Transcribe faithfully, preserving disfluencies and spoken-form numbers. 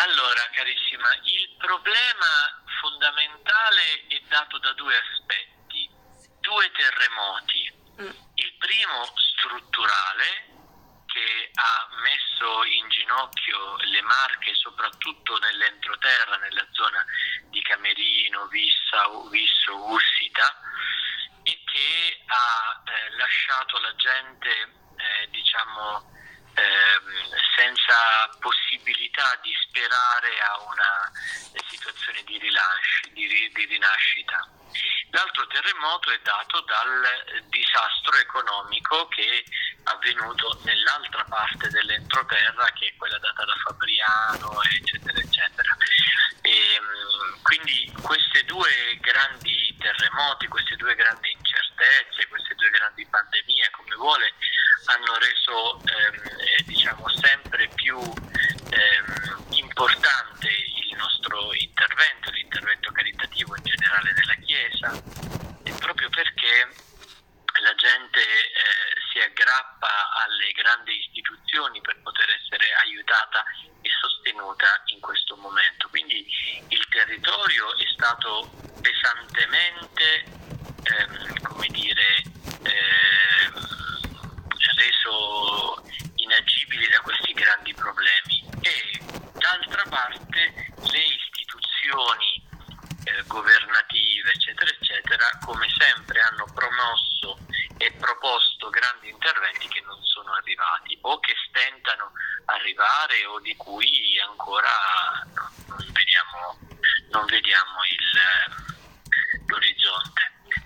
Allora, carissima, il problema fondamentale è dato da due aspetti, due terremoti. Mm. Il primo strutturale, che ha messo in ginocchio le Marche, soprattutto nell'entroterra, nella zona di Camerino, Vissa, Visso, Ursita, e che ha eh, lasciato la gente, eh, diciamo, ehm, senza possibilità di sperare a una situazione di, rilasci, di, di rinascita. L'altro terremoto è dato dal disastro economico che è avvenuto nell'altra parte dell'entroterra, che è quella data da Fabriano, eccetera, eccetera. E, quindi queste due grandi terremoti, queste due grandi incertezze, queste due grandi pandemie, come vuole, hanno reso ehm, diciamo sempre più ehm, importante il nostro intervento, l'intervento caritativo in generale della Chiesa, e proprio perché la gente eh, si aggrappa alle grandi istituzioni per poter essere aiutata e sostenuta in questo momento. Quindi il territorio è stato pesantemente ehm, come dire ehm, reso inagibile da questi grandi problemi, e d'altra parte le istituzioni eh, governative, eccetera, eccetera, come sempre hanno promosso e proposto grandi interventi che non sono arrivati o che stentano arrivare o di cui ancora non, non vediamo non vediamo